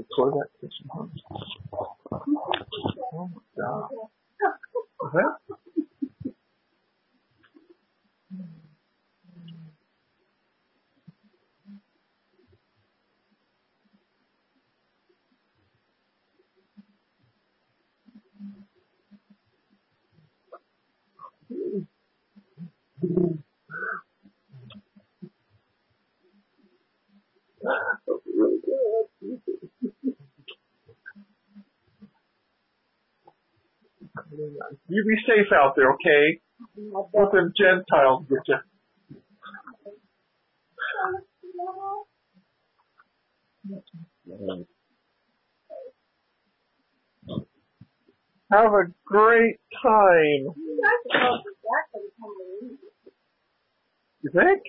record that kitchen, huh? Oh my god. Okay. That's really good. You be safe out there, okay? Let them Gentiles get you. Have a great time. You think?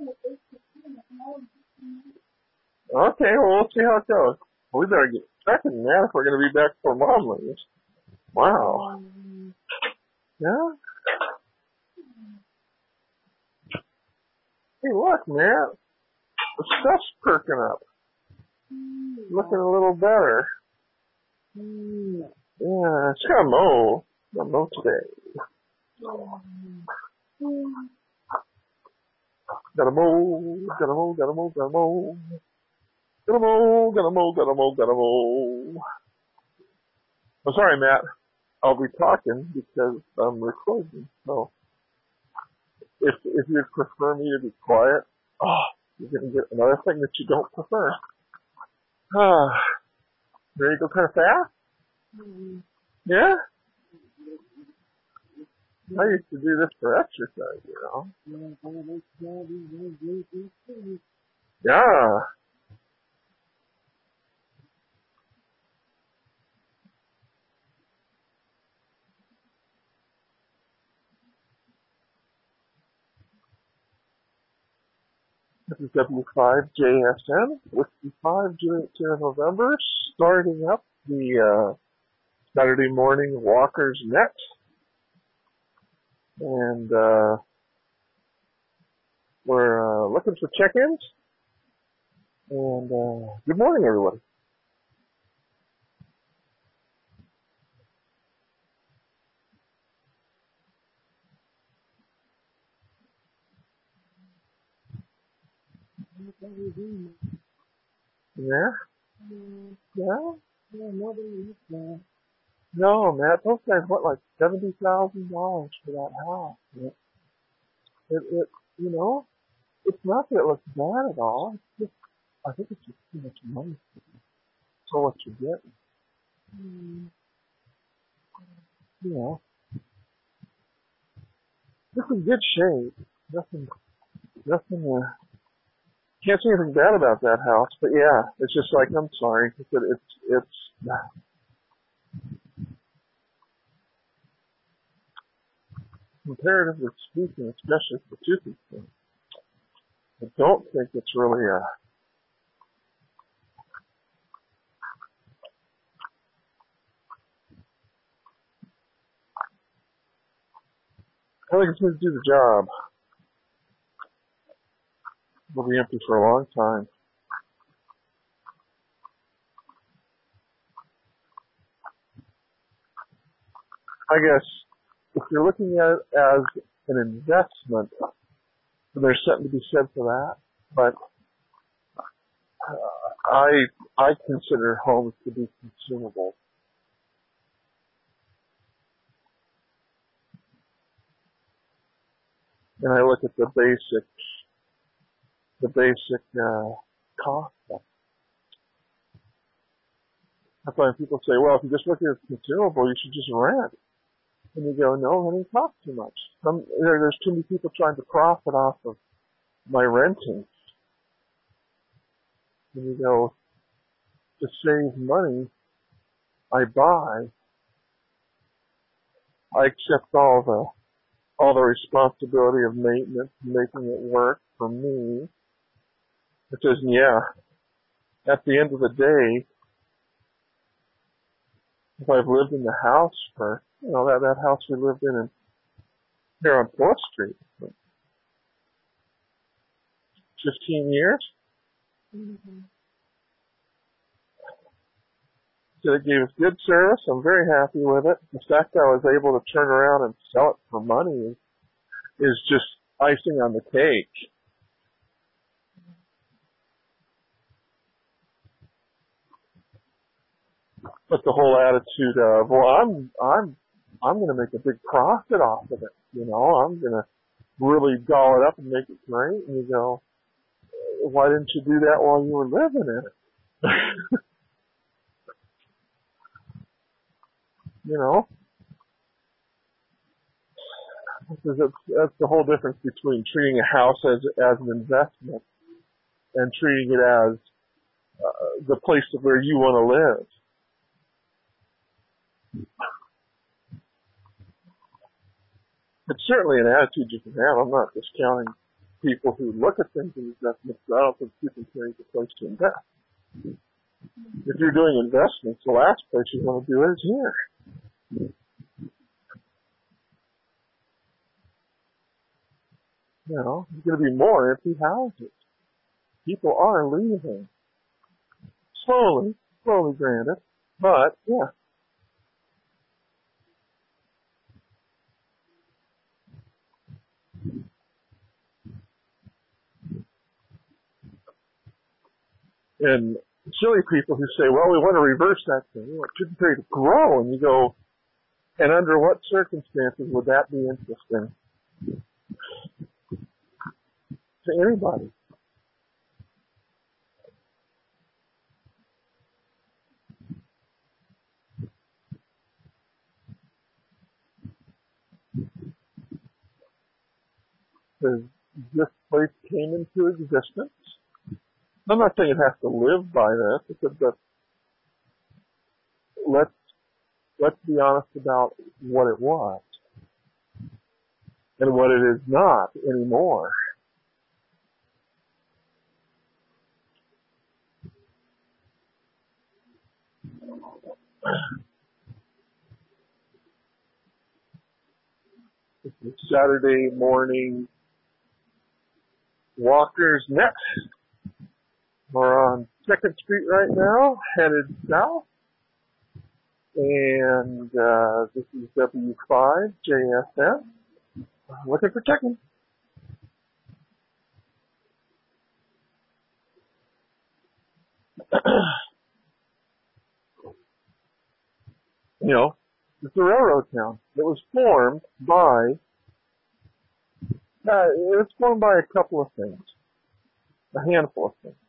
Okay, well, we'll see how it goes. We better get checking that if we're going to be back for Mom leaves. Wow. Yeah? Hey, look, man. The stuff's perking up. Looking a little better. Yeah, it's got to mow. Got to mow today. Gotta mow, gotta mow, gotta mow, gotta mow. Gotta mow, gotta mow, gotta mow, gotta mow. I'm sorry, Matt. I'll be talking because I'm recording. So, if you'd prefer me to be quiet, you're gonna get another thing that you don't prefer. Ready to go kind of fast? Yeah? I used to do this for exercise, you know. Yeah. This is W5JSN, Whiskey 5, Juliet Sierra November, starting up the Saturday morning walkers next. And we're looking for check-ins. And good morning, everybody. Yeah? Yeah? No, Matt, those guys want like $70,000 for that house. It, you know, it's not that it looks bad at all. It's just, I think it's just too much money for what you're getting. You know, it's in good shape. Nothing, can't see anything bad about that house, but yeah, it's just like, I'm sorry, it's comparatively speaking, especially for two people, I don't think it's really I think it's going to do the job. It'll be empty for a long time. I guess if you're looking at it as an investment, then there's something to be said for that. But I consider homes to be consumable. And I look at the basic cost. I find people say, well, if you just look at it as consumable, you should just rent. And you go, no, it costs too much. There's too many people trying to profit off of my renting. And you go, to save money, I buy. I accept all the responsibility of maintenance and making it work for me. Because, yeah, at the end of the day, if I've lived in the house for, that house we lived in here on 4th Street for 15 years, So it gave us good service. I'm very happy with it. The fact that I was able to turn around and sell it for money is just icing on the cake. But the whole attitude of, well, I'm going to make a big profit off of it. You know, I'm going to really doll it up and make it great. And you go, why didn't you do that while you were living in it? You know, because that's the whole difference between treating a house as an investment and treating it as the place of where you want to live. It's certainly an attitude you can have. I'm not discounting people who look at things as investments, but I don't think you can change the place to invest. If you're doing investments, the last place you want to do it is here. You know, there's going to be more empty houses. People are leaving. Slowly, granted, but yeah. And silly people who say, well, we want to reverse that thing. We want Chicken to grow. And you go, and under what circumstances would that be interesting to anybody? Because this place came into existence. I'm not saying it has to live by this, but let's be honest about what it was and what it is not anymore. This is Saturday morning walkers next. We're on 2nd Street right now, headed south. And this is W5 JSM. Looking for checking. You know, it's a railroad town. It was formed by a couple of things, a handful of things.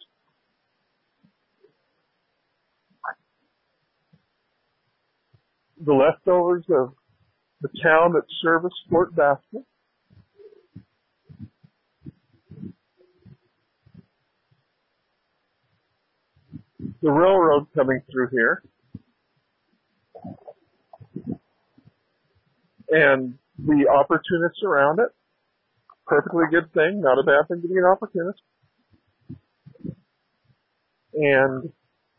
The leftovers of the town that serviced Fort Basket. The railroad coming through here. And the opportunists around it. Perfectly good thing, not a bad thing to be an opportunist. And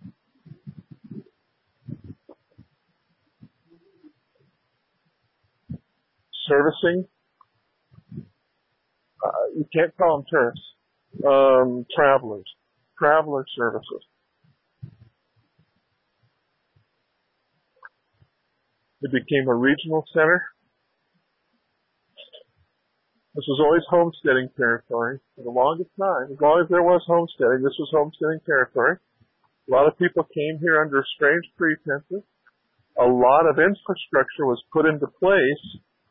servicing, you can't call them tourists, traveler services. It became a regional center. This was always homesteading territory for the longest time. As long as there was homesteading, this was homesteading territory. A lot of people came here under strange pretenses. A lot of infrastructure was put into place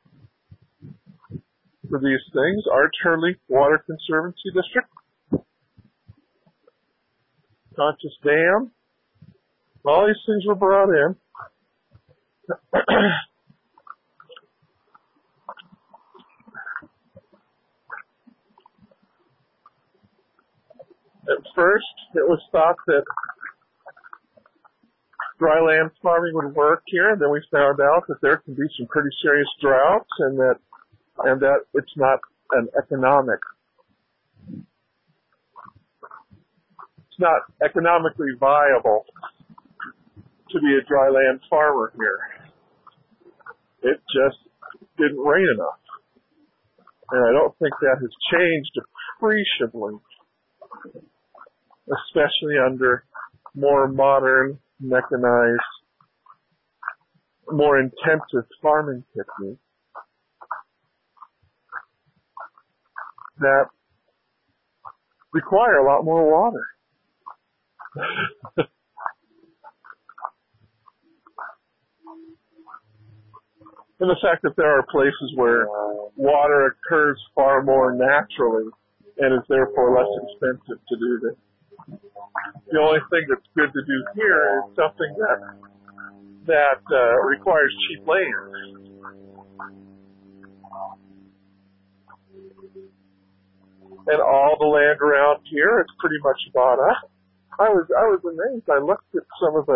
for these things. Arch Hurley Water Conservancy District, Conscious Dam, all these things were brought in. At first, it was thought that dry land farming would work here, and then we found out that there can be some pretty serious droughts, and that it's not it's not economically viable to be a dry land farmer here. It just didn't rain enough, and I don't think that has changed appreciably, especially under more modern mechanized, more intensive farming techniques that require a lot more water. And the fact that there are places where water occurs far more naturally and is therefore less expensive to do this. The only thing that's good to do here is something that requires cheap land. And all the land around here is pretty much bought up. I was amazed. I looked at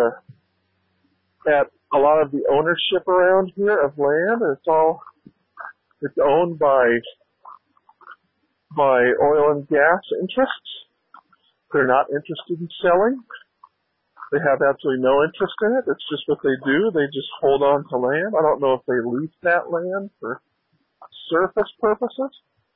at a lot of the ownership around here of land, and it's owned by oil and gas interests. They're not interested in selling. They have absolutely no interest in it. It's just what they do. They just hold on to land. I don't know if they lease that land for surface purposes,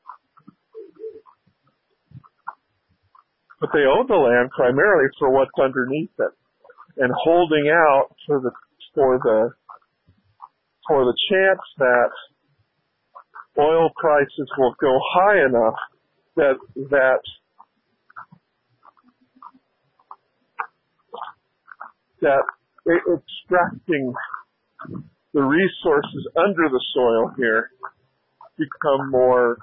but they own the land primarily for what's underneath it, and holding out for the chance that oil prices will go high enough that extracting the resources under the soil here become more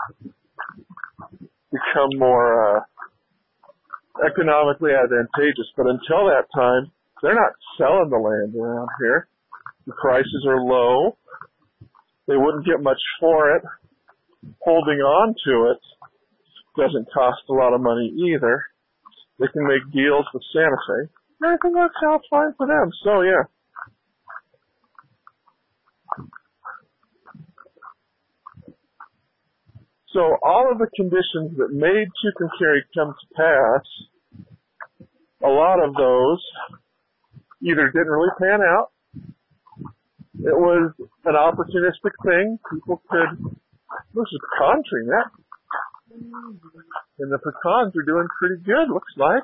economically advantageous. But until that time, they're not selling the land around here. The prices are low. They wouldn't get much for it. Holding on to it doesn't cost a lot of money either. They can make deals with Santa Fe. Everything works out fine for them. So, yeah. So all of the conditions that made Tucumcari come to pass, a lot of those either didn't really pan out. It was an opportunistic thing. People could, this is pecan tree, that. And the pecans are doing pretty good, looks like.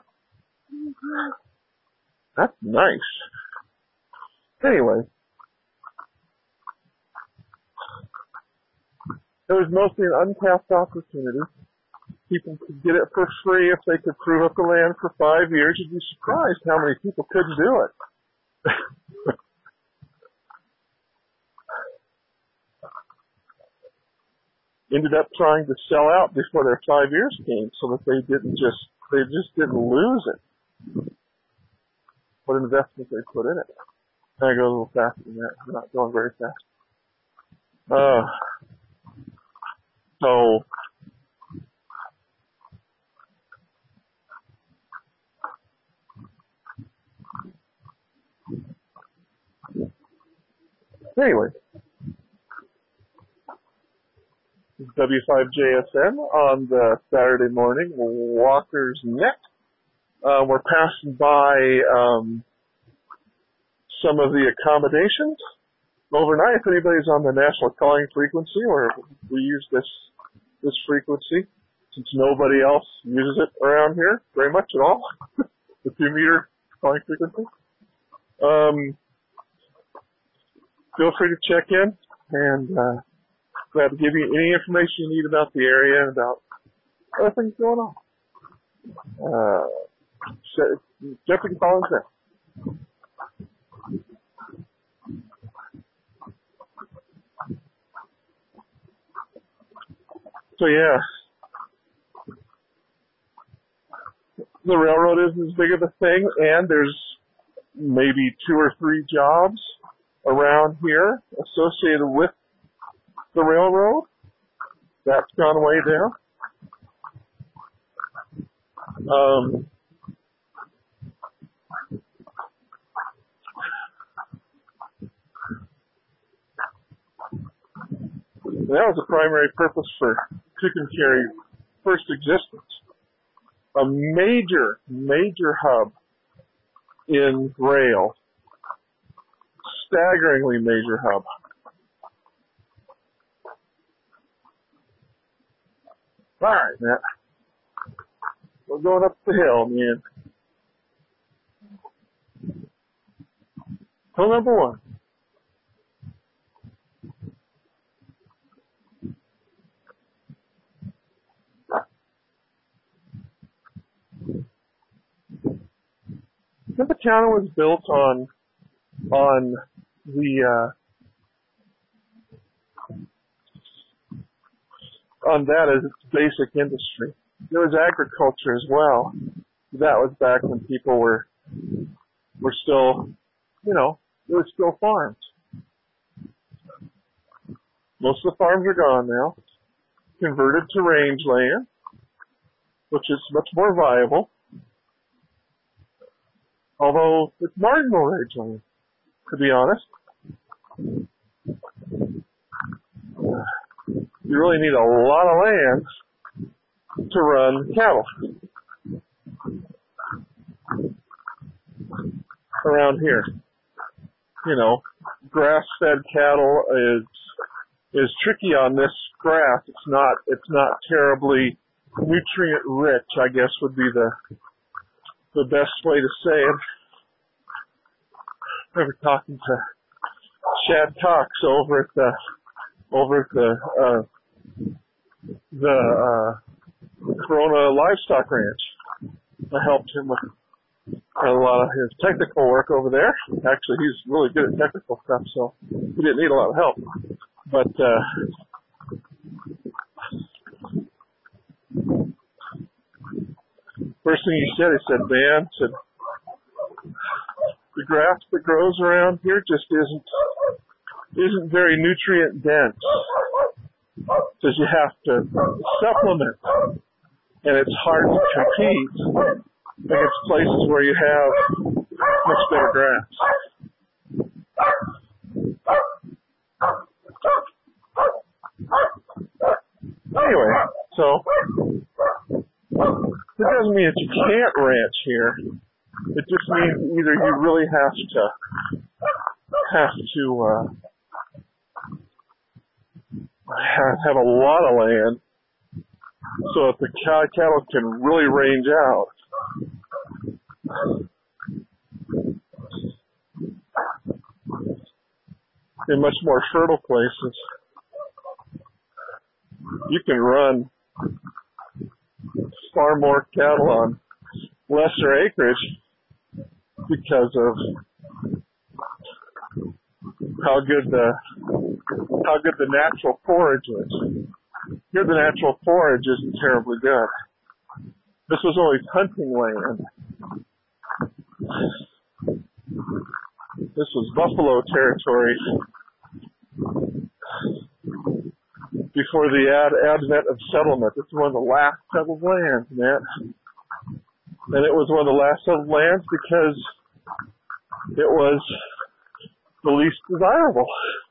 That's nice. Anyway. It was mostly an untapped opportunity. People could get it for free if they could prove up the land for 5 years. You'd be surprised how many people couldn't do it. Ended up trying to sell out before their 5 years came so that they just didn't lose it. What investment they put in it. I go a little faster than that. I'm not going very fast. So anyway, W5JSN on the Saturday morning, Walker's Neck. We're passing by some of the accommodations overnight. If anybody's on the national calling frequency, or we use this frequency, since nobody else uses it around here very much at all, the 2-meter calling frequency. Feel free to check in, and glad to give you any information you need about the area and about other things going on. Jeffrey Collins there. So yeah, the railroad isn't as big of a thing, and there's maybe 2 or 3 jobs around here associated with the railroad. That's gone way down. That was the primary purpose for Tucumcari's first existence. A major hub in rail. Staggeringly major hub. Alright, Matt. We're going up the hill, man. Rule number one. Tippecanoe was built on the on that as its basic industry. There was agriculture as well. That was back when people were still, there were still farms. Most of the farms are gone now, converted to rangeland, which is much more viable. Although it's marginal rangeland, to be honest. You really need a lot of land to run cattle around here. Grass-fed cattle is tricky on this grass. It's not terribly nutrient rich, I guess would be the best way to say it. I remember talking to Shad Cox over at the Corona Livestock Ranch. I helped him with a lot of his technical work over there. Actually, he's really good at technical stuff, so he didn't need a lot of help. But first thing he said, man, the grass that grows around here just isn't very nutrient dense. Because you have to supplement, and it's hard to compete against places where you have much better grass. Anyway, so it doesn't mean that you can't ranch here. It just means either you really have to have a lot of land so that the cattle can really range out. In much more fertile places, you can run far more cattle on lesser acreage because of how good the natural forage is. Here the natural forage isn't terribly good. This was always hunting land. This was buffalo territory before the advent of settlement. This is one of the last settled lands, man. And it was one of the last settled lands because it was the least desirable.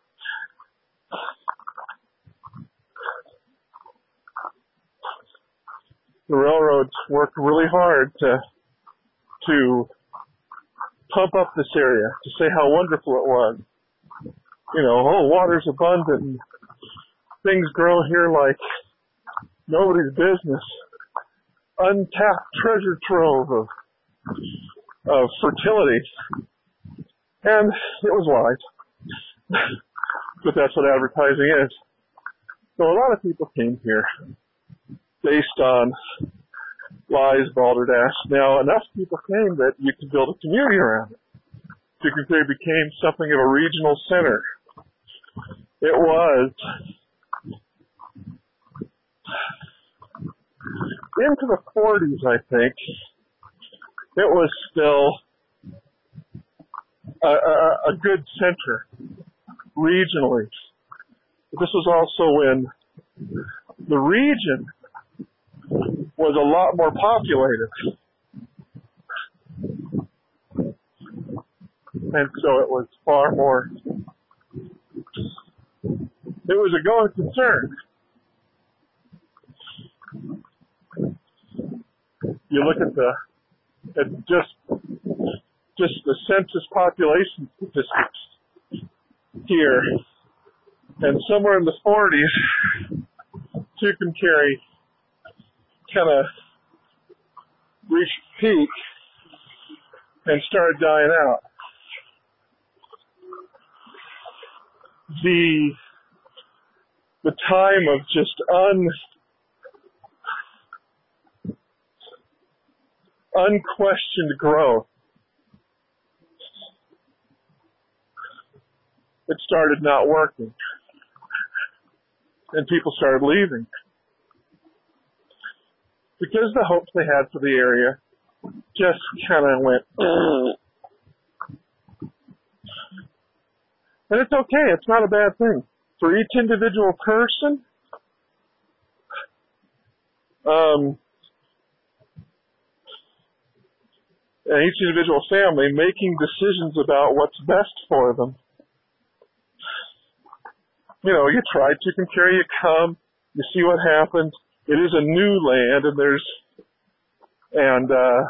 The railroads worked really hard to pump up this area, to say how wonderful it was. Water's abundant and things grow here like nobody's business. Untapped treasure trove of fertility. And it was lies. But that's what advertising is. So a lot of people came here based on lies, balderdash. Now, enough people came that you could build a community around it. You could say it became something of a regional center. It was into the 40s, I think. It was still a good center regionally. This was also when the region was a lot more populated. And so it was far more, it was a going concern. You look at just the census population statistics here, and somewhere in the 40s, Tucumcari kind of reached peak and started dying out. the time of just unquestioned growth, it started not working. And people started leaving. Because the hopes they had for the area just kind of went, and it's okay, it's not a bad thing. For each individual person, and each individual family making decisions about what's best for them. You know, you try chicken curry, you come, you see what happens. It is a new land, and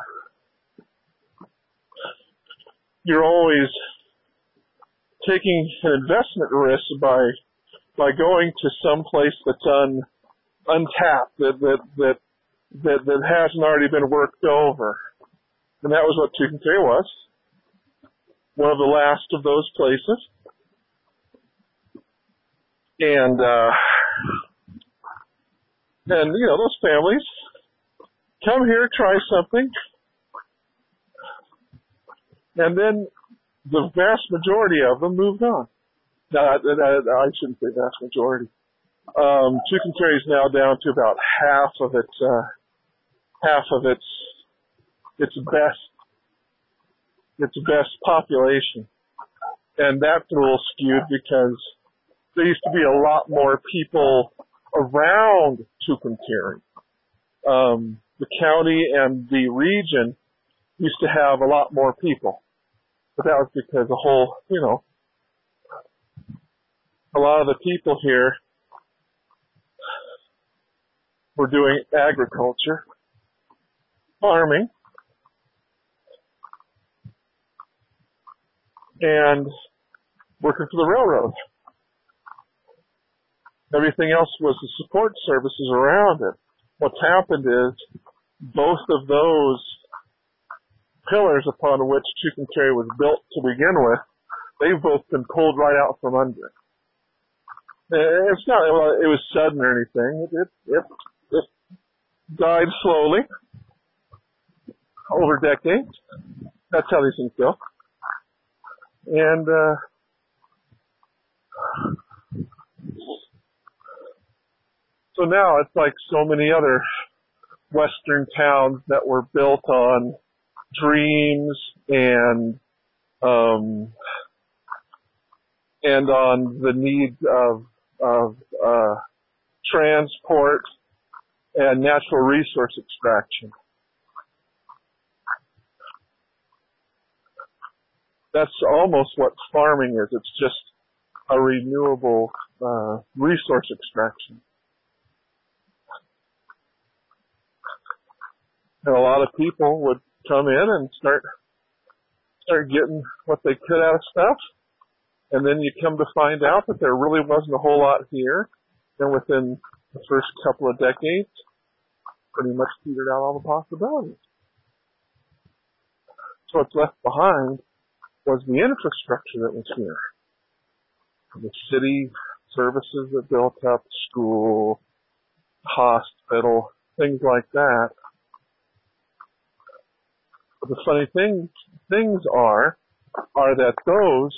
you're always taking an investment risk by going to some place that's untapped, that hasn't already been worked over. And that was what Chicken Curry was. One of the last of those places. And you know, those families come here, try something, and then the vast majority of them moved on. No, I shouldn't say vast majority. Chicken Curry is now down to about half of its best population, and that's a little skewed because there used to be a lot more people around Tucumcari. The county and the region used to have a lot more people, but that was because a lot of the people here were doing agriculture, farming, and working for the railroad. Everything else was the support services around it. What's happened is both of those pillars upon which Chicken Curry was built to begin with, they've both been pulled right out from under it. It's not, it was sudden or anything. It died slowly over decades. That's how these things go. And, so now it's like so many other Western towns that were built on dreams and on the need of transport and natural resource extraction. That's almost what farming is. It's just a renewable resource extraction. And a lot of people would come in and start getting what they could out of stuff. And then you come to find out that there really wasn't a whole lot here. And within the first couple of decades, pretty much petered out all the possibilities. So what's left behind was the infrastructure that was here. The city services that built up, school, hospital, things like that. But the funny things are that those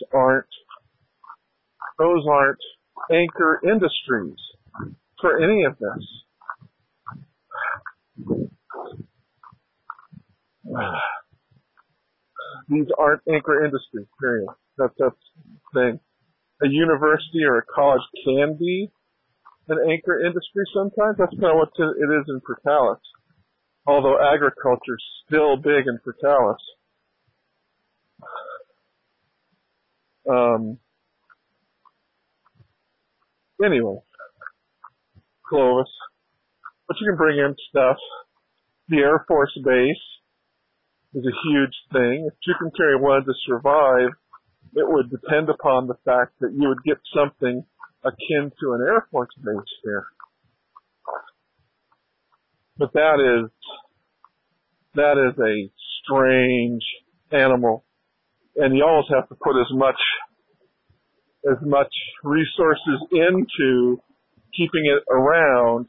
aren't anchor industries for any of this. These aren't anchor industries, period. That's the thing. A university or a college can be an anchor industry sometimes. That's kind of what it is in Portales. Although agriculture is still big in Portales. Anyway, Clovis. But you can bring in stuff. The Air Force Base is a huge thing. If Chicken Curry wanted to survive, it would depend upon the fact that you would get something akin to an Air Force Base here. But that is a strange animal. And you always have to put as much as much resources into keeping it around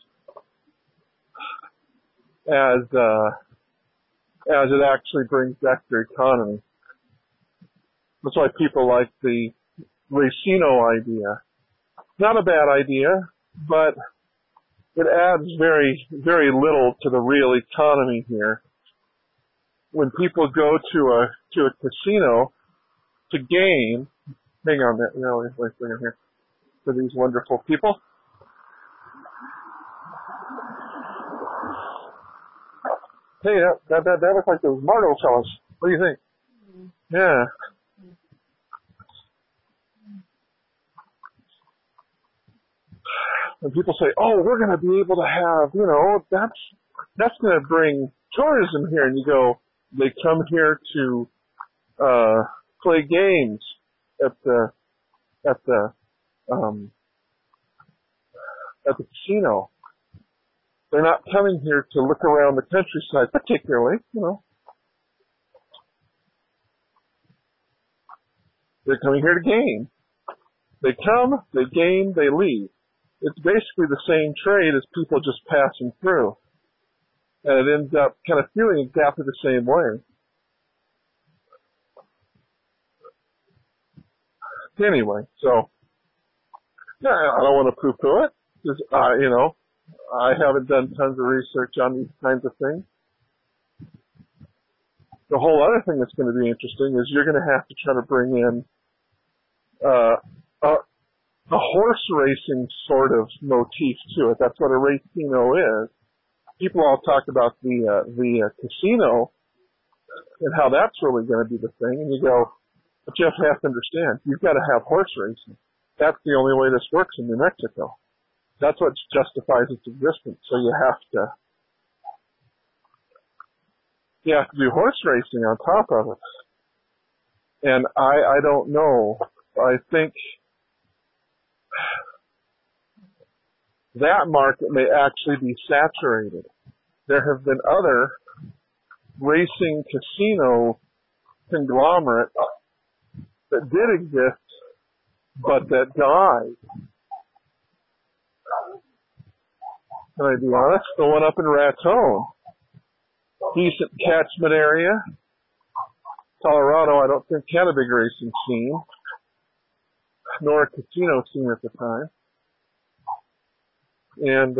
as it actually brings back their economy. That's why people like the racino idea. Not a bad idea, but it adds very, very little to the real economy here. When people go to a casino to game, hang on a minute, wait a second here, for these wonderful people. Hey, that looks like those Mardo fellas. What do you think? Yeah. And people say, oh, we're going to be able to have, that's going to bring tourism here. And you go, they come here to play games at the casino. They're not coming here to look around the countryside, particularly, They're coming here to game. They come, they game, they leave. It's basically the same trade as people just passing through. And it ends up kind of feeling exactly the same way. Anyway, so, yeah, I don't want to poo-poo it, because, I haven't done tons of research on these kinds of things. The whole other thing that's going to be interesting is you're going to have to try to bring in a horse racing sort of motif to it. That's what a racino is. People all talk about the casino and how that's really going to be the thing, and you go, but you have to understand, you've got to have horse racing. That's the only way this works in New Mexico. That's what justifies its existence. So you have to do horse racing on top of it. And I don't know. I think that market may actually be saturated. There have been other racing casino conglomerates that did exist, but that died. Can I be honest? The one up in Raton. Decent catchment area. Colorado, I don't think had a big racing scene, nor a casino scene at the time. And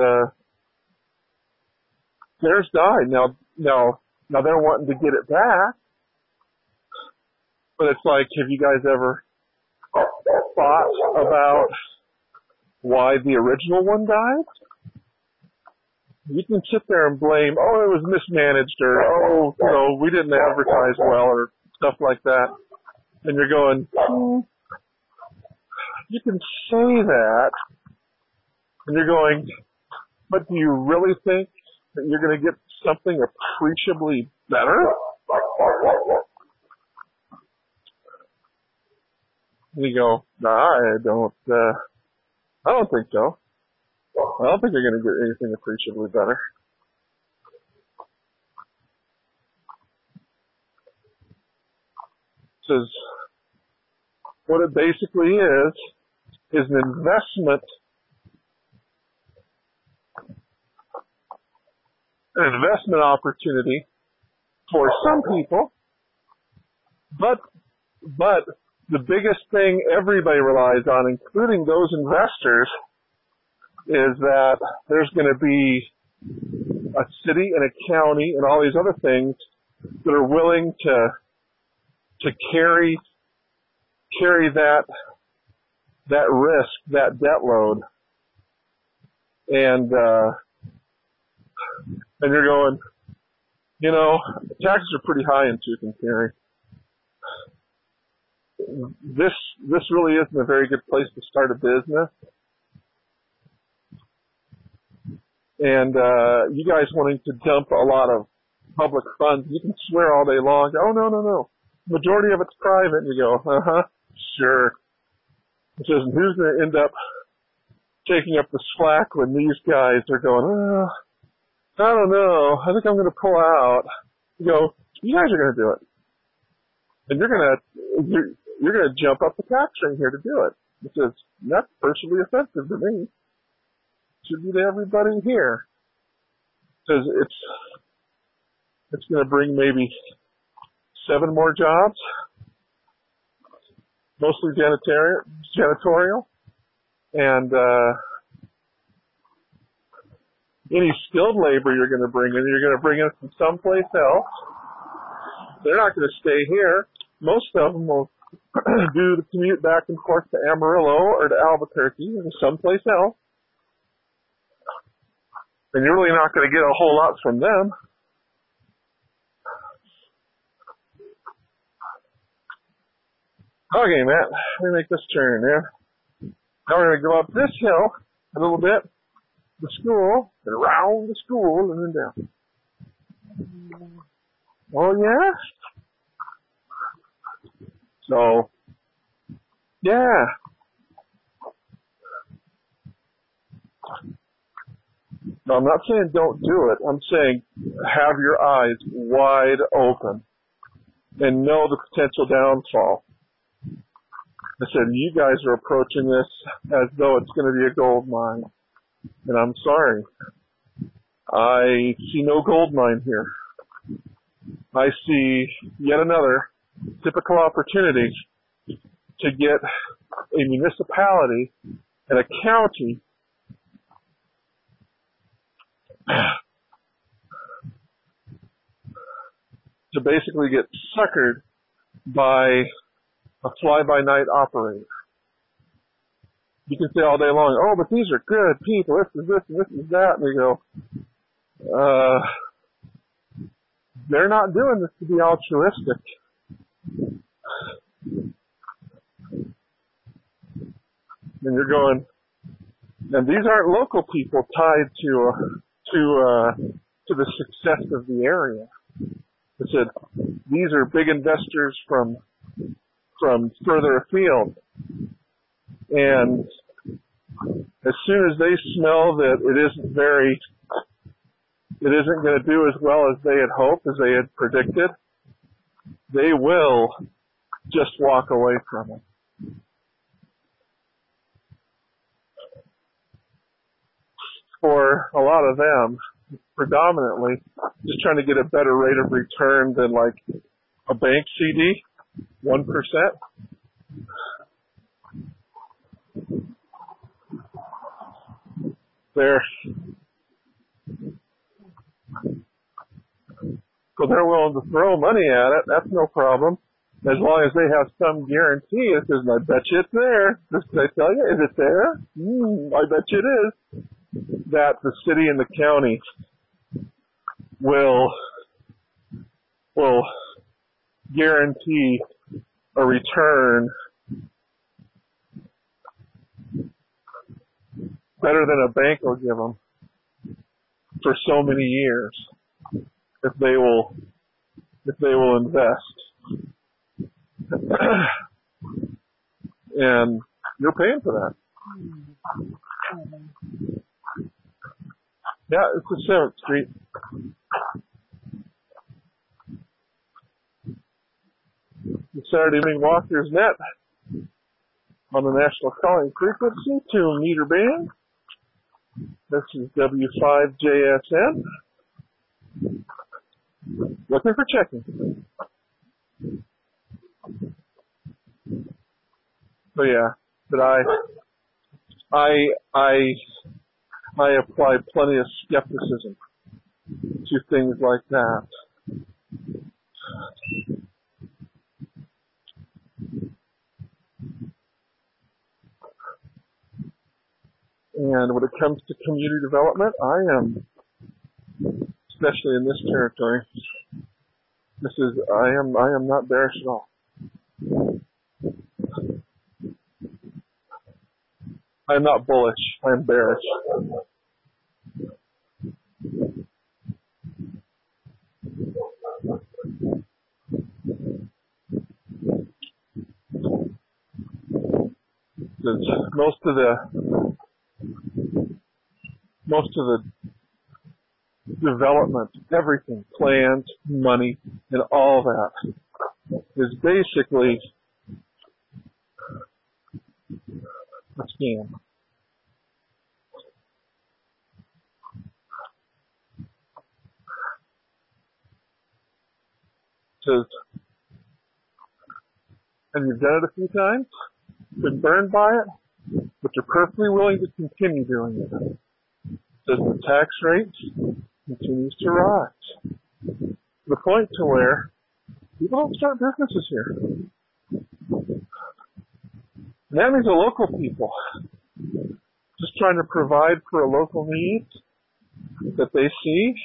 theirs died. Now they're wanting to get it back. But it's like, have you guys ever thought about why the original one died? You can sit there and blame, oh, it was mismanaged, or, oh, we didn't advertise well, or stuff like that. And you're going, you can say that, and you're going, but do you really think that you're going to get something appreciably better? And you go, nah, I don't think so. I don't think you're going to get anything appreciably better. Because what it basically is an investment opportunity for some people, but the biggest thing everybody relies on, including those investors, is that there's going to be a city and a county and all these other things that are willing to carry that risk, that debt load, and you're going, taxes are pretty high in Tucumcari. This really isn't a very good place to start a business. And you guys wanting to dump a lot of public funds, you can swear all day long, oh, no. Majority of it's private. And you go, sure. It says, who's going to end up taking up the slack when these guys are going, I don't know, I think I'm going to pull out. You go, you guys are going to do it. And you're going to jump up the tax string here to do it. It says, that's personally offensive to me. Should be to everybody here. It says it's going to bring maybe 7 more jobs, mostly janitorial, and any skilled labor you're going to bring in, you're going to bring in from someplace else. They're not going to stay here. Most of them will do the commute back and forth to Amarillo or to Albuquerque or someplace else. And you're really not going to get a whole lot from them. Okay, Matt, let me make this turn here. Now we're going to go up this hill a little bit, the school, and around the school, and then down. Oh, yeah? So, yeah. No, I'm not saying don't do it. I'm saying have your eyes wide open and know the potential downfall. I said, you guys are approaching this as though it's going to be a gold mine. And I'm sorry. I see no gold mine here. I see yet another typical opportunity to get a municipality and a county to basically get suckered by a fly-by-night operator. You can say all day long, oh, but these are good people, this is this and this is that, and we go, they're not doing this to be altruistic. And you're going, and these aren't local people tied to the success of the area. I said, these are big investors from further afield. And as soon as they smell that it isn't going to do as well as they had hoped, as they had predicted, they will just walk away from it. For a lot of them, predominantly, just trying to get a better rate of return than like a bank CD, 1%. So they're willing to throw money at it. That's no problem. As long as they have some guarantee, it says, I bet you it's there. Did I tell you? Is it there? I bet you it is. That the city and the county will guarantee a return better than a bank will give them for so many years if they will invest. And you're paying for that. Yeah, it's the 7th Street. The Saturday Evening Walkers Net on the National Calling Frequency 2 meter band. This is W5JSN. Looking for checking. So yeah, but I apply plenty of skepticism to things like that. And when it comes to community development, I am, especially in this territory, I am not bearish at all. I am not bullish. I am bearish. Most of the development, everything, plans, money, and all that is basically a scam. Says, and you've done it a few times, been burned by it, but you're perfectly willing to continue doing it. Says the tax rate continues to rise to the point to where people don't start businesses here. And that means the local people just trying to provide for a local need that they see.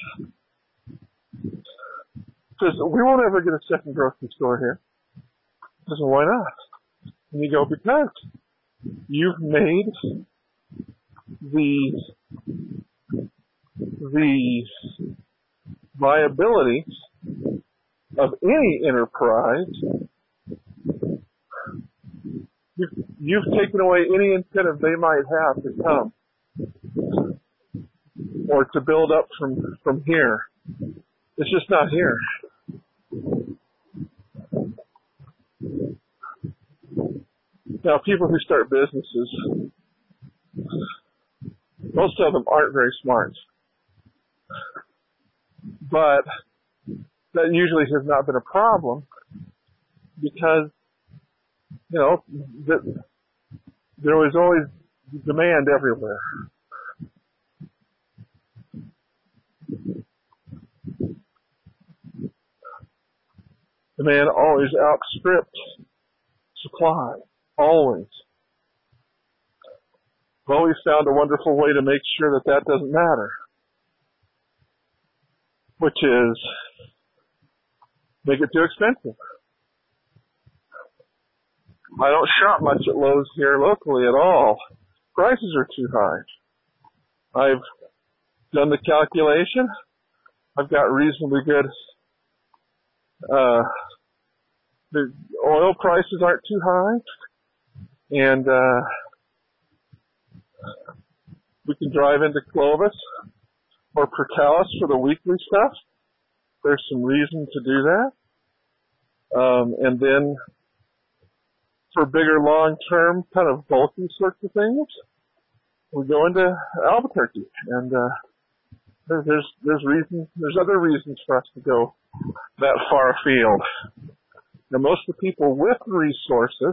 Says, we won't ever get a second grocery store here. Says, well, why not? And you go, because you've made the viability of any enterprise, you've taken away any incentive they might have to come or to build up from here. It's just not here. Now, people who start businesses, most of them aren't very smart. But that usually has not been a problem because, you know, there was always demand everywhere. Demand always outstripped supply. Always. I've always found a wonderful way to make sure that that doesn't matter. Which is, make it too expensive. I don't shop much at Lowe's here locally at all. Prices are too high. I've done the calculation. I've got reasonably good, the oil prices aren't too high. And, we can drive into Clovis or Pertalis for the weekly stuff. There's some reason to do that. And then for bigger long-term kind of bulky sorts of things, we go into Albuquerque. And, there's reasons, there's other reasons for us to go that far afield. Now, most of the people with resources,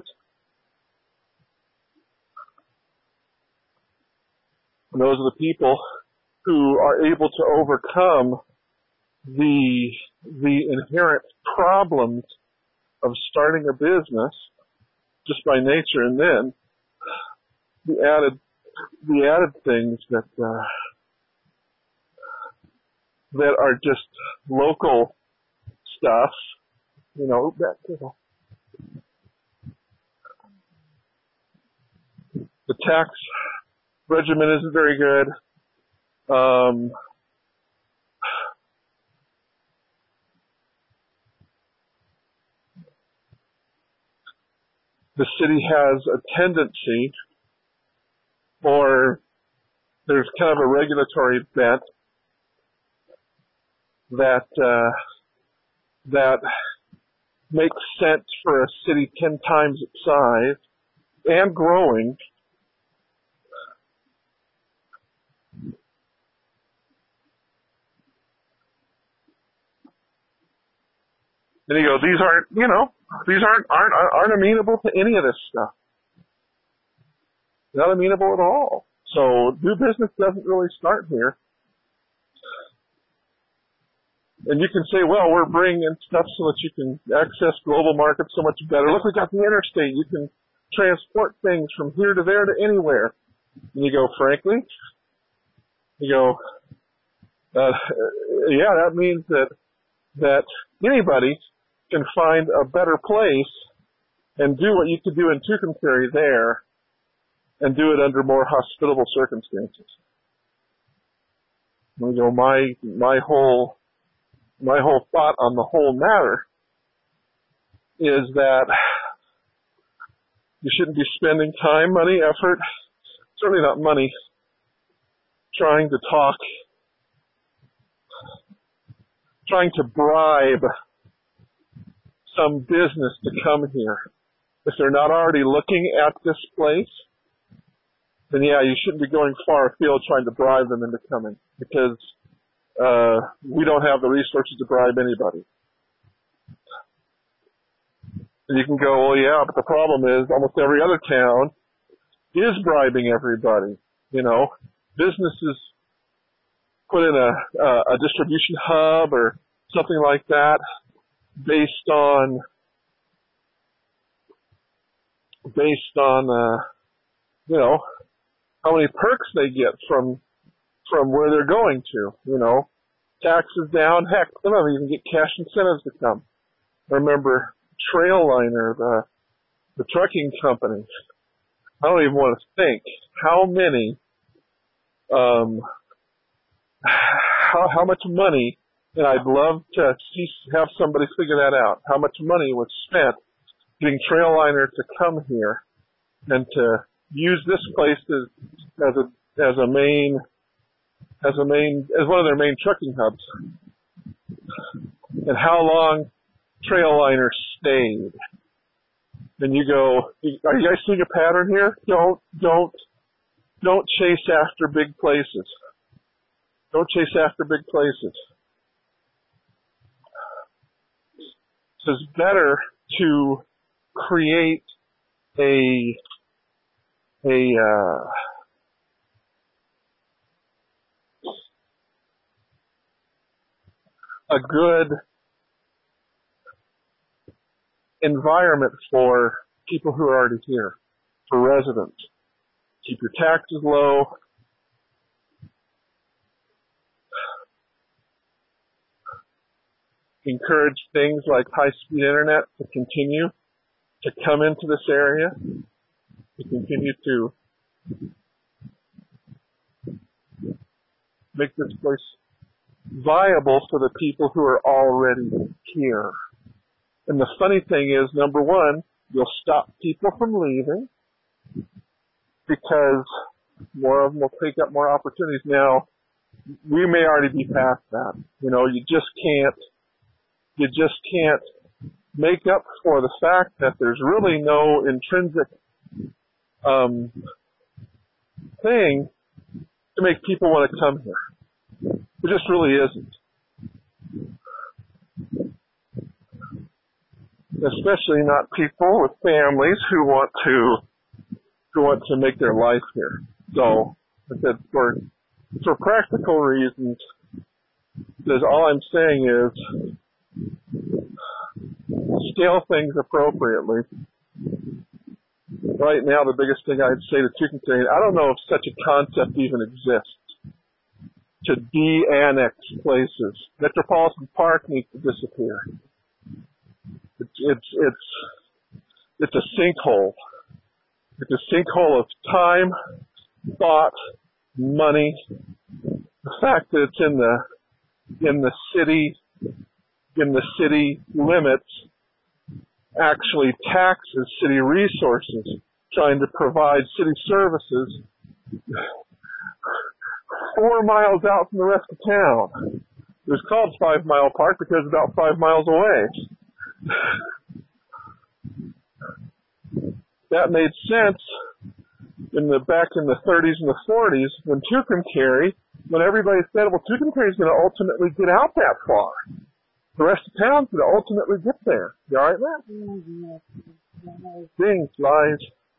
and those are the people who are able to overcome the inherent problems of starting a business just by nature, and then the added things that are just local stuff, you know, the tax regimen isn't very good. The city has a tendency, or there's kind of a regulatory bent that makes sense for a city 10 times its size and growing. And you go, these aren't amenable to any of this stuff. Not amenable at all. So new business doesn't really start here. And you can say, well, we're bringing in stuff so that you can access global markets so much better. Look, we got the interstate. You can transport things from here to there to anywhere. And you go, frankly, yeah, that means that anybody can find a better place and do what you could do in Tucumcari there and do it under more hospitable circumstances. And we go, my whole thought on the whole matter is that you shouldn't be spending time, money, effort, certainly not money, trying to bribe some business to come here. If they're not already looking at this place then yeah, you shouldn't be going far afield trying to bribe them into coming, because we don't have the resources to bribe anybody. And you can go, well, yeah, but the problem is almost every other town is bribing everybody. You know, businesses put in a distribution hub or something like that based on you know, how many perks they get from where they're going to, you know. Taxes down, heck, some of them even get cash incentives to come. I remember Trailliner, the trucking company. I don't even want to think how many, how much money, and I'd love to have somebody figure that out, how much money was spent getting Trailliner to come here and to use this place as one of their main trucking hubs, and how long Trailliner stayed. And you go, are you guys seeing a pattern here? Don't chase after big places. Don't chase after big places. So it's better to create a good environment for people who are already here, for residents. Keep your taxes low. Encourage things like high-speed internet to continue to come into this area, to continue to make this place viable for the people who are already here. And the funny thing is, number one, you'll stop people from leaving because more of them will take up more opportunities. Now, we may already be past that. You know, you just can't make up for the fact that there's really no intrinsic thing to make people want to come here. It just really isn't. Especially not people with families who want to make their life here. So, I said, for practical reasons, because all I'm saying is scale things appropriately. Right now, the biggest thing I'd say to Tucumcari, I don't know if such a concept even exists, to de-annex places. Metropolitan Park needs to disappear. It's a sinkhole. It's a sinkhole of time, thought, money. The fact that it's in the city limits actually taxes city resources, trying to provide city services 4 miles out from the rest of town. It was called 5 Mile Park because it's about 5 miles away. That made sense back in the 30s and the 40s when Tucumcari, when everybody said, well, Tucumcari is going to ultimately get out that far. The rest of town's going to ultimately get there. You all right, Matt? Things, lies.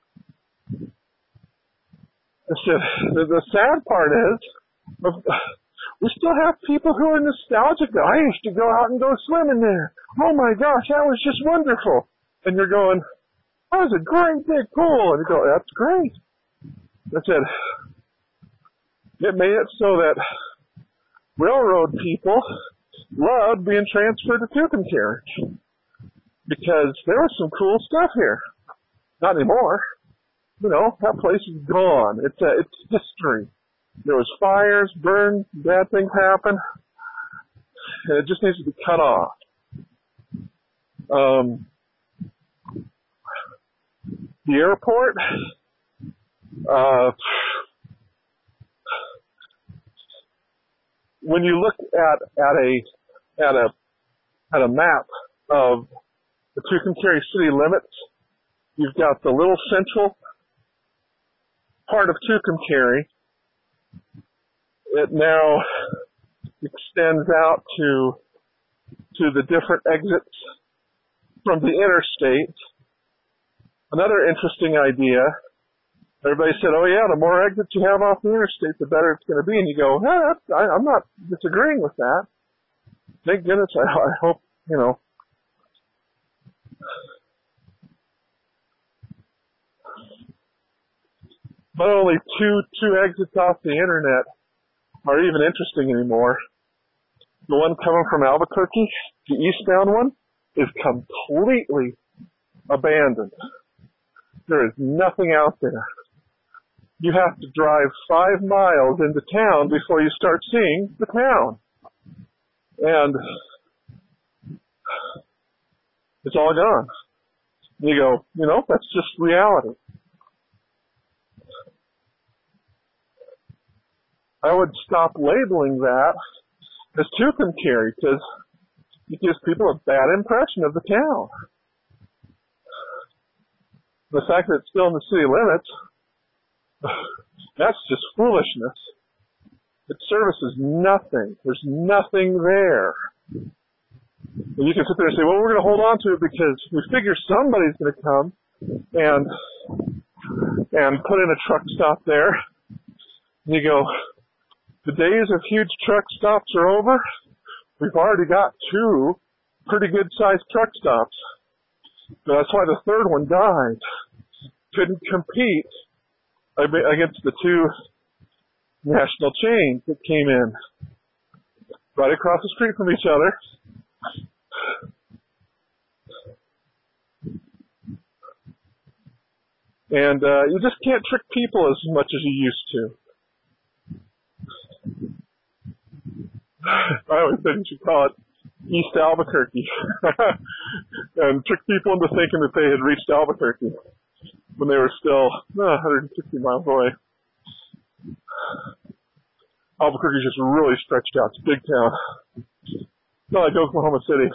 I said, the sad part is, we still have people who are nostalgic. I used to go out and go swimming there. Oh my gosh, that was just wonderful. And you're going, that was a great big pool. And you go, that's great. I said, it made it so that railroad people loved being transferred to Tucumcari because there was some cool stuff here. Not anymore. You know, that place is gone. It's history. There was fires, burned, bad things happened, and it just needs to be cut off. The airport, when you look at a map of the Tucumcari city limits, you've got the little central part of Tucumcari. It now extends out to the different exits from the interstate. Another interesting idea. Everybody said, oh yeah, the more exits you have off the interstate, the better it's going to be. And you go, I'm not disagreeing with that. Thank goodness. I hope, But only two exits off the internet are even interesting anymore. The one coming from Albuquerque, the eastbound one, is completely abandoned. There is nothing out there. You have to drive 5 miles into town before you start seeing the town. And it's all gone. You go, that's just reality. I would stop labeling that as Tucumcari because it gives people a bad impression of the town. The fact that it's still in the city limits, that's just foolishness. It services nothing. There's nothing there. And you can sit there and say, well, we're going to hold on to it because we figure somebody's going to come and put in a truck stop there. And you go, the days of huge truck stops are over. We've already got 2 pretty good-sized truck stops. That's why the third one died. Couldn't compete against the 2 national chains that came in right across the street from each other. And you just can't trick people as much as you used to. I always said you should call it East Albuquerque and trick people into thinking that they had reached Albuquerque when they were still 160 miles away. Albuquerque's just really stretched out. It's a big town. Not like Oklahoma City.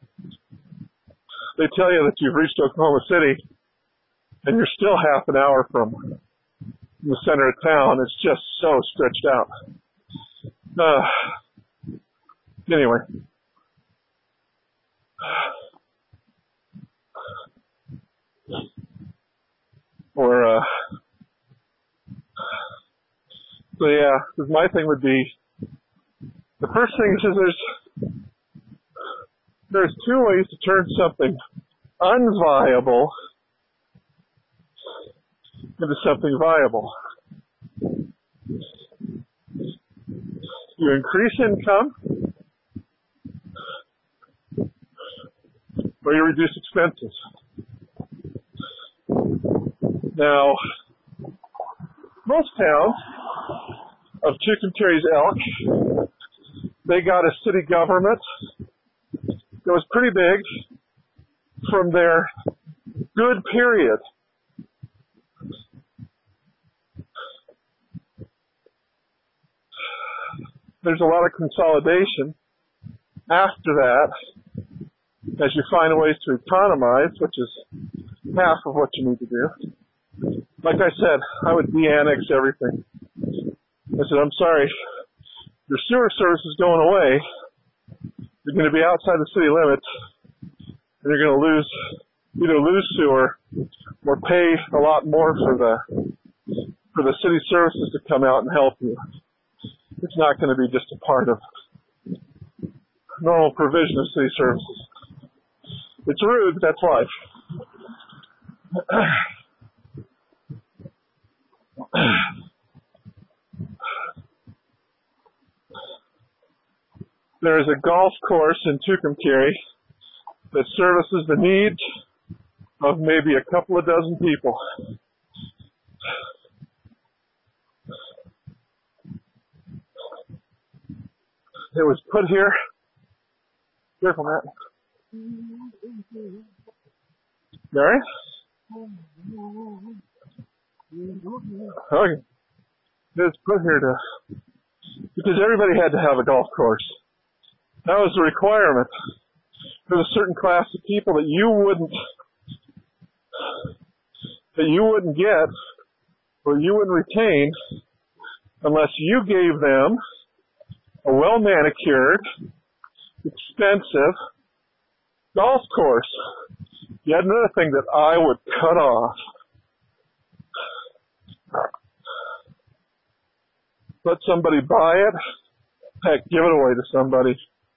They tell you that you've reached Oklahoma City and you're still half an hour from the center of town. It's just so stretched out. Anyway. So yeah, because my thing would be, the first thing is there's 2 ways to turn something unviable into something viable. You increase income, or you reduce expenses. Now, most towns of Tucumcari's ilk, they got a city government that was pretty big from their good period. There's a lot of consolidation after that as you find ways to economize, which is half of what you need to do. Like I said, I would de-annex everything. I said, I'm sorry, your sewer service is going away. You're going to be outside the city limits, and you're going to either lose sewer or pay a lot more for the city services to come out and help you. It's not going to be just a part of normal provision of city services. It's rude, but that's life. There is a golf course in Tucumcari that services the needs of maybe a couple of dozen people. It was put here. Careful, Matt. Gary? Okay. It was put here because everybody had to have a golf course. That was the requirement. There's a certain class of people that you wouldn't get where you would retain unless you gave them a well-manicured, expensive golf course. Yet another thing that I would cut off. Let somebody buy it. Heck, give it away to somebody.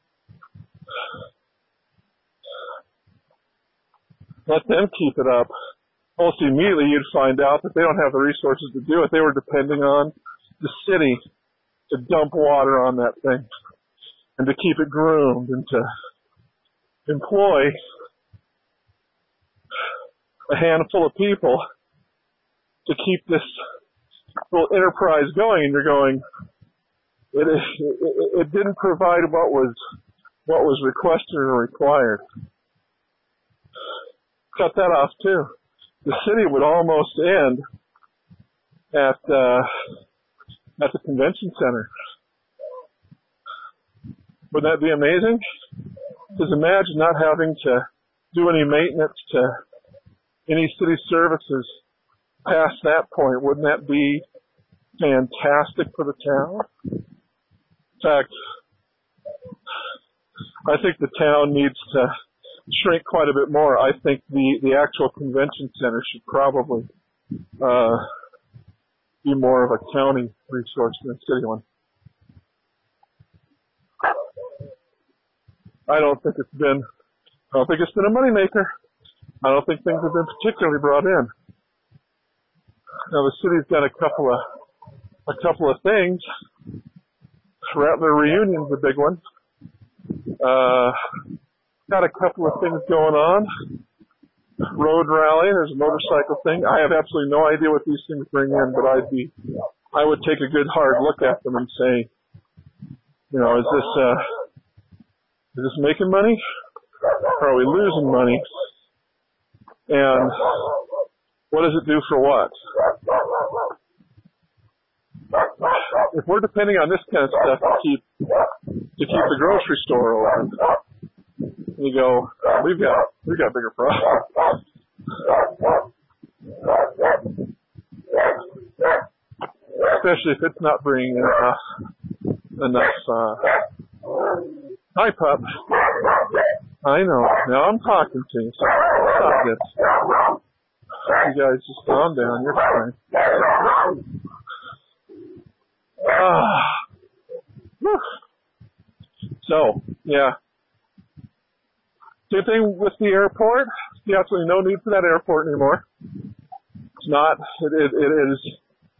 Let them keep it up. Almost immediately you'd find out that they don't have the resources to do it. They were depending on the city to dump water on that thing and to keep it groomed and to employ a handful of people to keep this little enterprise going. And you're going, it didn't provide what was requested or required. Cut that off too. The city would almost end at the convention center. Would that be amazing? Because imagine not having to do any maintenance to any city services past that point. Wouldn't that be fantastic for the town? In fact, I think the town needs to shrink quite a bit more. I think the actual convention center should probably be more of a county resource than a city one. I don't think it's been a moneymaker. I don't think things have been particularly brought in. Now the city's got a couple of things. Rattler Reunion's a big one. Got a couple of things going on. Road rally, there's a motorcycle thing. I have absolutely no idea what these things bring in, but I would take a good hard look at them and say, is this making money? Or are we losing money? And what does it do for what? If we're depending on this kind of stuff to keep the grocery store open, you go, we've got bigger problems. Especially if it's not bringing enough. Hi, pup. I know. Now I'm talking to you. Stop this. You guys just calm down. You're fine. So, yeah. Same thing with the airport. There's absolutely no need for that airport anymore. It's not. It is.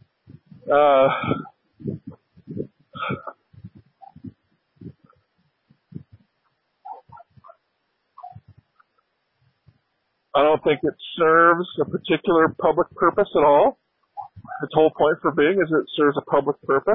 I don't think it serves a particular public purpose at all. Its whole point for being is it serves a public purpose.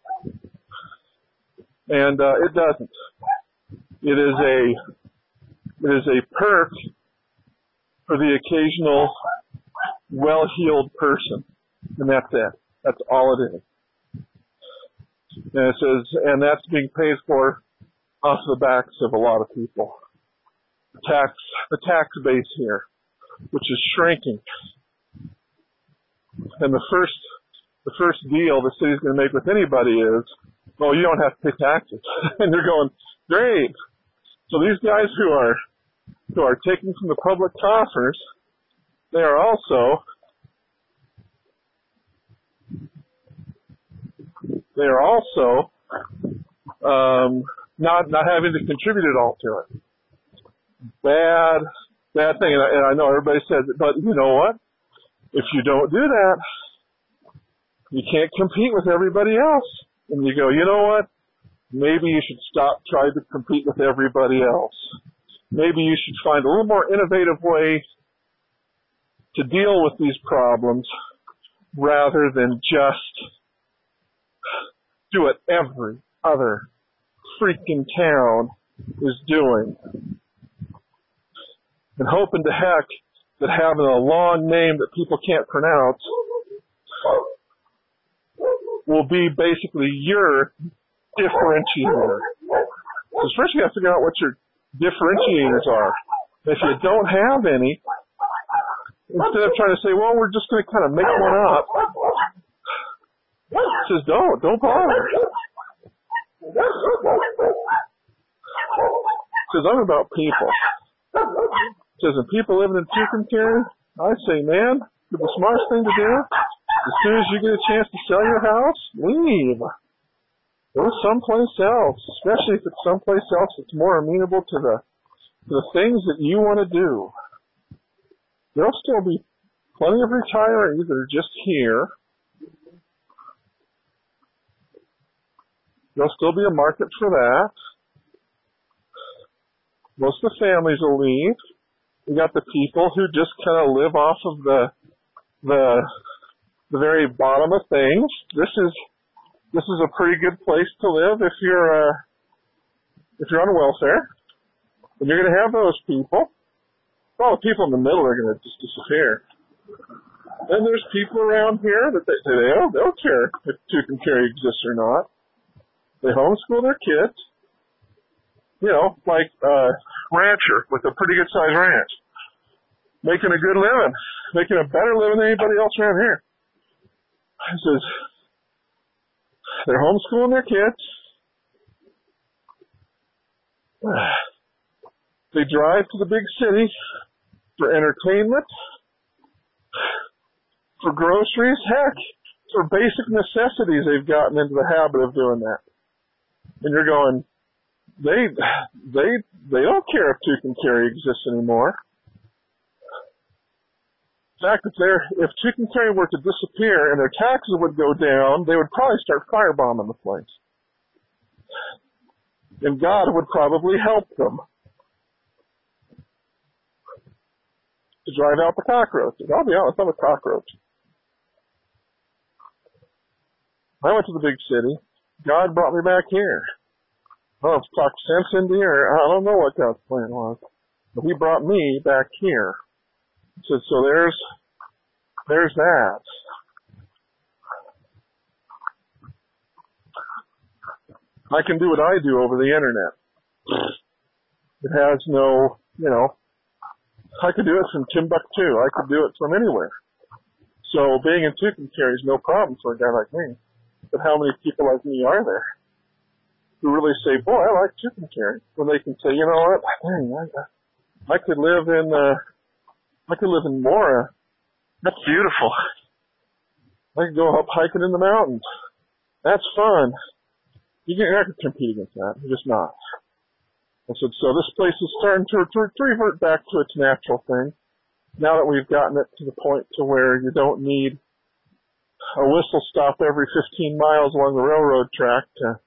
And it doesn't. It is a perk for the occasional well-heeled person. And that's it. That's all it is. And it says, and that's being paid for off the backs of a lot of people. The tax base here, which is shrinking. And the first deal the city's going to make with anybody is, well, you don't have to pay taxes. And they're going, great. So these guys who are taking from the public coffers, they are also not having to contribute at all to it. Bad thing. And I know everybody says it, but you know what? If you don't do that, you can't compete with everybody else. And you go, you know what? Maybe you should stop trying to compete with everybody else. Maybe you should find a little more innovative way to deal with these problems rather than just do what every other freaking town is doing. And hoping to heck that having a long name that people can't pronounce will be basically your differentiator. Because first you have to figure out what your differentiators are. If you don't have any, instead of trying to say, well, we're just going to kind of make one up, Says, don't bother. Says, I'm about people. Says, and people living in Tucumcari, I say, man, the smartest thing to do, as soon as you get a chance to sell your house, leave. Go someplace else, especially if it's someplace else that's more amenable to the things that you want to do. There'll still be plenty of retirees that are just here. There'll still be a market for that. Most of the families will leave. We got the people who just kind of live off of the very bottom of things. This is a pretty good place to live if you're on welfare. And you're going to have those people. Well, the people in the middle are going to just disappear. Then there's people around here that they'll care if Tucumcari exists or not. They homeschool their kids. You know, like rancher with a pretty good sized ranch. Making a good living. Making a better living than anybody else around here. It says they're homeschooling their kids. They drive to the big city for entertainment, for groceries, heck, for basic necessities. They've gotten into the habit of doing that. And you're going, they don't care if Tucumcari exists anymore. In fact, if Tucumcari were to disappear and their taxes would go down, they would probably start firebombing the place. And God would probably help them to drive out the cockroaches. I'll be honest, I'm a cockroach. I went to the big city. God brought me back here. I don't know if it's talked sense into here. I don't know what God's plan was. But he brought me back here. So there's that. I can do what I do over the internet. It has no, I could do it from Timbuktu. I could do it from anywhere. So being in Tucumcari is no problem for a guy like me. But how many people like me are there who really say, boy, I like Tucumcari, when they can say, you know what, dang, I could live in Mora. That's beautiful. I could go up hiking in the mountains. That's fun. You're not going to compete against that. You're just not. I said, so this place is starting to revert back to its natural thing. Now that we've gotten it to the point to where you don't need a whistle stop every 15 miles along the railroad track to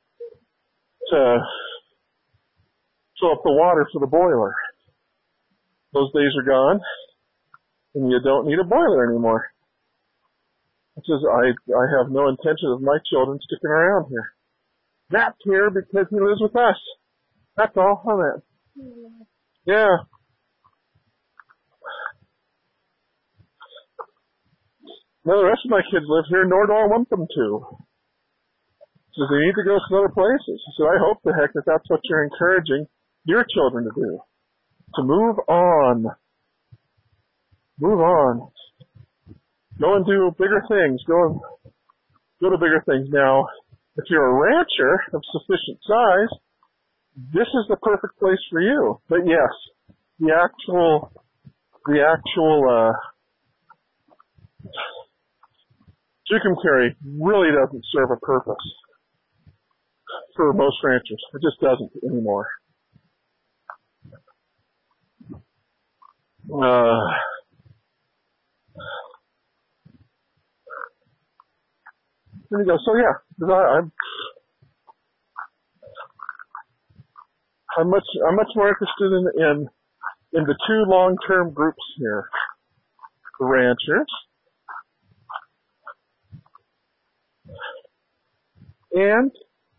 fill up the water for the boiler. Those days are gone, and you don't need a boiler anymore. It says, I have no intention of my children sticking around here. Matt's here because he lives with us. That's all, huh, Matt? Yeah. No, the rest of my kids live here, nor do I want them to. So they need to go some other places. So I hope the heck that that's what you're encouraging your children to do. To move on. Move on. Go and do bigger things. Go to bigger things. Now, if you're a rancher of sufficient size, this is the perfect place for you. But yes, the actual Tucumcari really doesn't serve a purpose for most ranchers. It just doesn't anymore. There you go. So yeah, I'm much more interested in the two long-term groups here. The ranchers and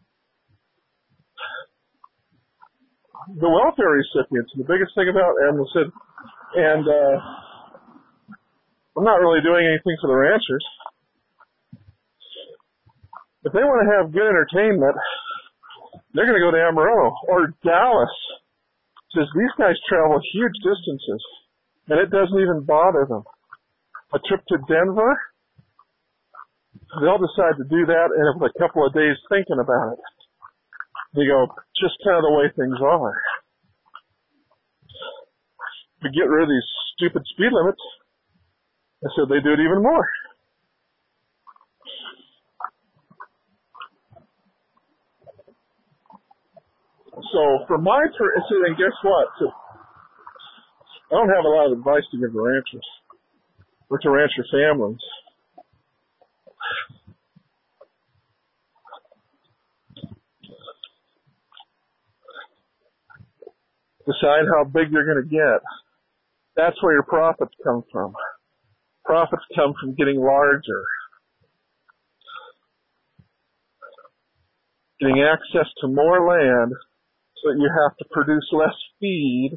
the welfare recipients. The biggest thing about, I'm not really doing anything for the ranchers. If they want to have good entertainment, they're going to go to Amarillo or Dallas. Says these guys travel huge distances, and it doesn't even bother them. A trip to Denver, they'll decide to do that, and with a couple of days thinking about it, they go, just kind of the way things are. To get rid of these stupid speed limits, I said they do it even more. So for my and guess what? So I don't have a lot of advice to give to ranchers or to rancher families. Decide how big you're going to get. That's where your profits come from. Profits come from getting larger. Getting access to more land so that you have to produce less feed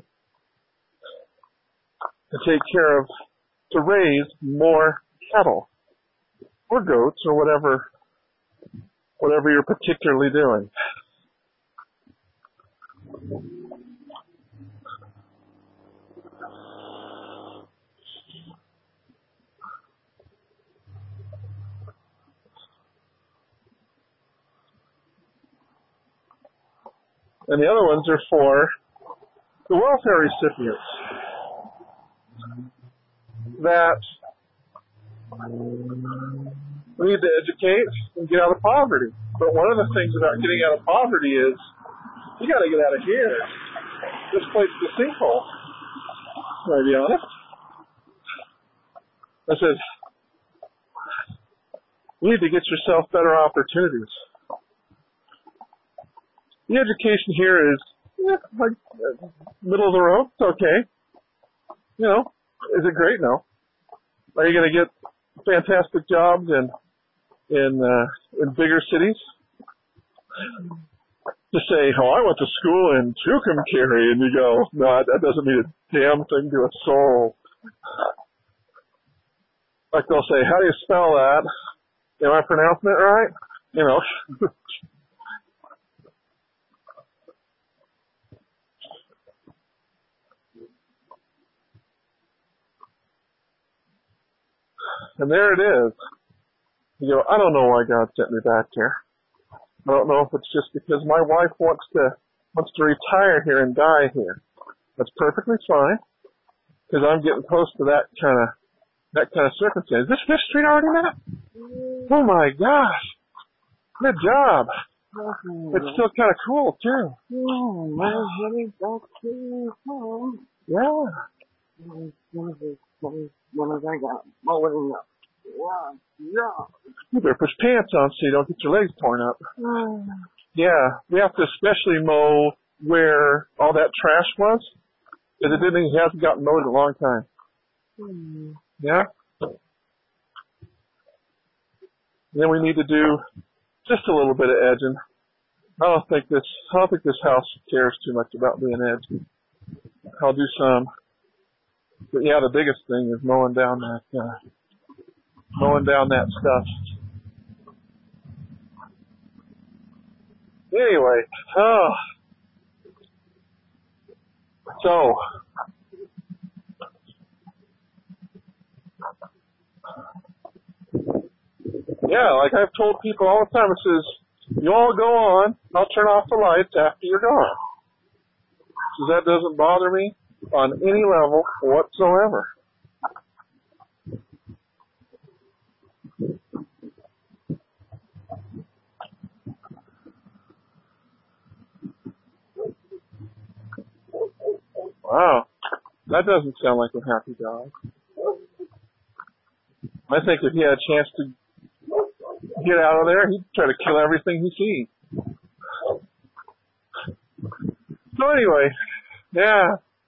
to take care of, to raise more cattle or goats or whatever you're particularly doing. And the other ones are for the welfare recipients that we need to educate and get out of poverty. But one of the things about getting out of poverty is you got to get out of here. This place is a sinkhole. Can I be honest? I said, you need to get yourself better opportunities. The education here is like middle of the road. It's okay. You know, is it great? No. Are you going to get fantastic jobs in bigger cities? To say, oh, I went to school in Tucumcari, and you go, no, that doesn't mean a damn thing to a soul. Like they'll say, how do you spell that? Am I pronouncing it right? You know. And there it is. You go, I don't know why God sent me back here. I don't know if it's just because my wife wants to retire here and die here. That's perfectly fine, because I'm getting close to that kind of circumstance. Is this Fifth Street already, Matt? Oh my gosh! Good job. It's still kind of cool too. Yeah. You better put pants on so you don't get your legs torn up. Yeah, we have to especially mow where all that trash was, because it hasn't gotten mowed in a long time. Yeah. Then we need to do just a little bit of edging. I don't think this house cares too much about being edged. I'll do some. But yeah, the biggest thing is mowing down that stuff. Anyway, so yeah, like I've told people all the time, it says, you all go on, I'll turn off the lights after you're gone. So that doesn't bother me on any level whatsoever. Wow, that doesn't sound like a happy dog. I think if he had a chance to get out of there, he'd try to kill everything he sees. So anyway, yeah.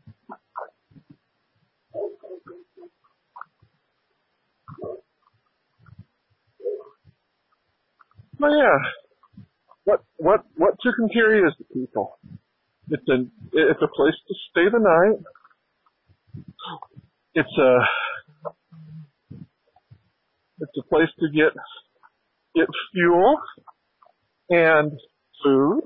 Well, yeah. What Tucumcari is to people? It's a place to stay the night. It's a place to get fuel and food.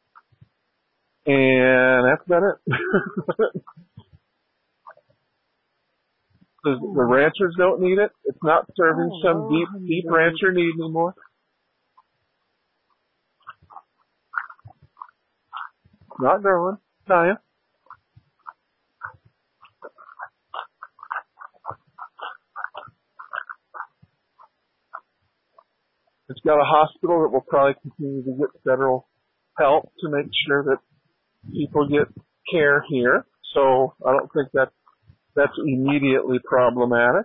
And that's about it. The ranchers don't need it. It's not serving some deep rancher need anymore. Not growing. Dying. It's got a hospital that will probably continue to get federal help to make sure that people get care here. So I don't think that's immediately problematic.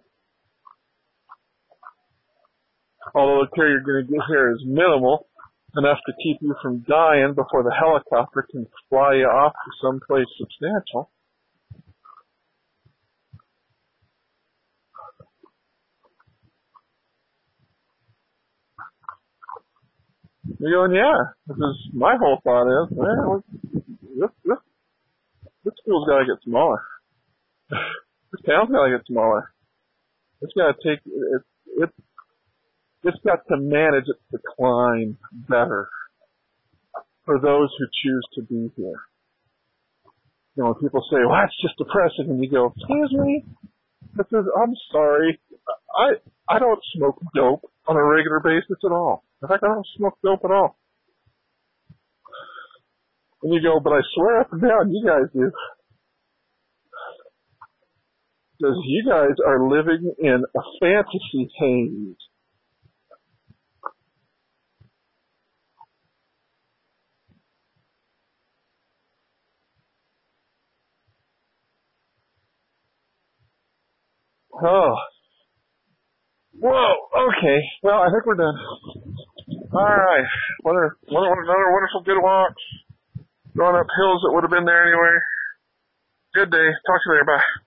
Although the care you're going to get here is minimal, enough to keep you from dying before the helicopter can fly you off to someplace substantial. You're going, yeah, because my whole thought is, well, this school's got to get smaller. This town's got to get smaller. It's got to take, it's got to manage its decline better for those who choose to be here. You know, when people say, well, that's just depressing, and you go, excuse me, I'm sorry, I don't smoke dope on a regular basis at all. In fact, I don't smoke dope at all. And you go, but I swear up and down, you guys do. Because you guys are living in a fantasy haze. Oh. Whoa, okay. Well, I think we're done. All right. Another wonderful good walk. Going up hills that would have been there anyway. Good day. Talk to you later. Bye.